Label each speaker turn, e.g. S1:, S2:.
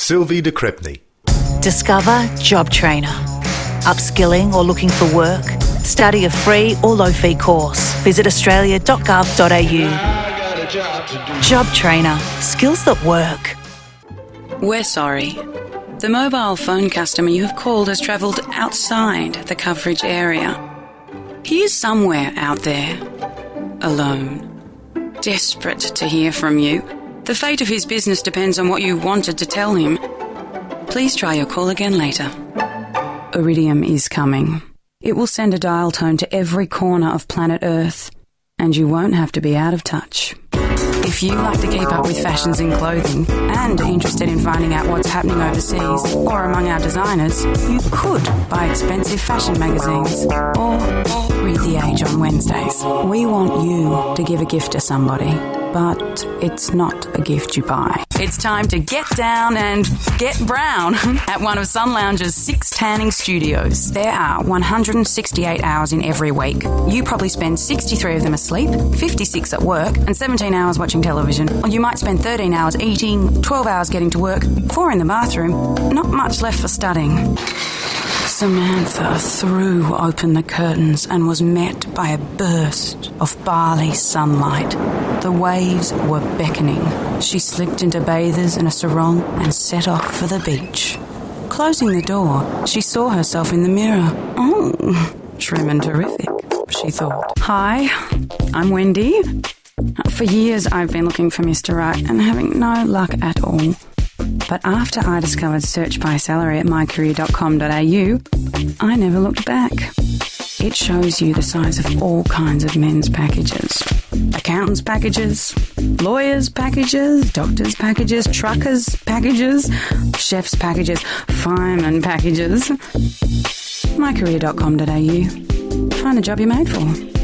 S1: Sylvie de Crepney.
S2: Discover Job Trainer. Upskilling or looking for work? Study a free or low-fee course. Visit australia.gov.au. Job Trainer. Skills that work.
S3: We're sorry. The mobile phone customer you have called has travelled outside the coverage area. He is somewhere out there, alone, desperate to hear from you. The fate of his business depends on what you wanted to tell him. Please try your call again later. Iridium is coming. It will send a dial tone to every corner of planet Earth, and you won't have to be out of touch. If you like to keep up with fashions in clothing and are interested in finding out what's happening overseas or among our designers, you could buy expensive fashion magazines or read The Age on Wednesdays. We want you to give a gift to somebody, but it's not a gift you buy. It's time to get down and get brown at one of Sun Lounge's 6 tanning studios. There are 168 hours in every week. You probably spend 63 of them asleep, 56 at work, and 17 hours watching television. Or you might spend 13 hours eating, 12 hours getting to work, 4 in the bathroom. Not much left for studying. Samantha threw open the curtains and was met by a burst of barley sunlight. The waves were beckoning. She slipped into bathers and a sarong and set off for the beach. Closing the door, she saw herself in the mirror. Oh, trim and terrific, she thought. Hi, I'm Wendy. For years I've been looking for Mr. Right and having no luck at all. But after I discovered search by salary at mycareer.com.au, I never looked back. It shows you the size of all kinds of men's packages. Accountants' packages, lawyers' packages, doctors' packages, truckers' packages, chefs' packages, fireman packages. mycareer.com.au. Find the job you're made for.